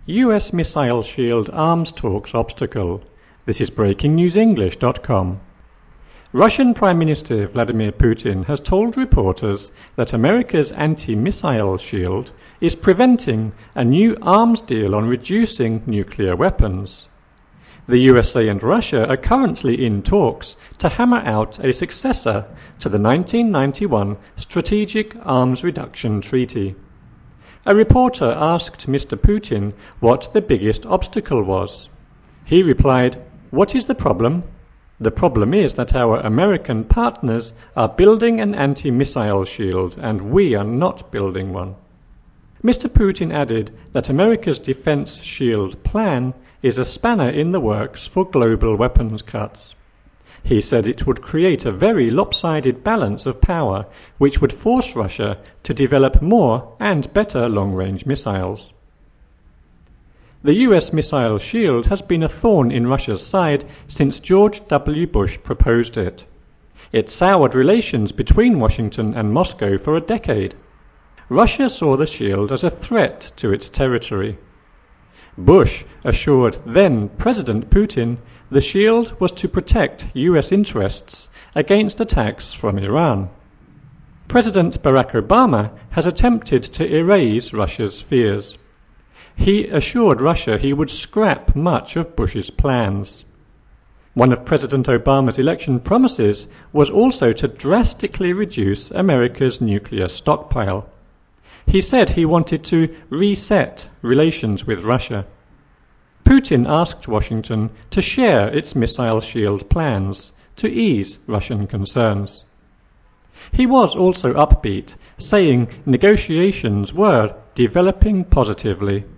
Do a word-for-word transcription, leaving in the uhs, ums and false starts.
U S missile shield arms talks obstacle. This is breaking news english dot com. Russian Prime Minister Vladimir Putin has told reporters that America's anti-missile shield is preventing a new arms deal on reducing nuclear weapons. The U S A and Russia are currently in talks to hammer out a successor to the nineteen ninety-one Strategic Arms Reduction Treaty. A reporter asked Mister Putin what the biggest obstacle was. He replied, "What is the problem? The problem is that our American partners are building an anti-missile shield and we are not building one." Mister Putin added that America's defense shield plan is a spanner in the works for global weapons cuts. He said it would create a very lopsided balance of power which would force Russia to develop more and better long-range missiles. The U S missile shield has been a thorn in Russia's side since George W. Bush proposed it. It soured relations between Washington and Moscow for a decade. Russia saw the shield as a threat to its territory. Bush assured then-President Putin the shield was to protect U S interests against attacks from Iran. President Barack Obama has attempted to erase Russia's fears. He assured Russia he would scrap much of Bush's plans. One of President Obama's election promises was also to drastically reduce America's nuclear stockpile. He said he wanted to reset relations with Russia. Putin asked Washington to share its missile shield plans to ease Russian concerns. He was also upbeat, saying negotiations were developing positively.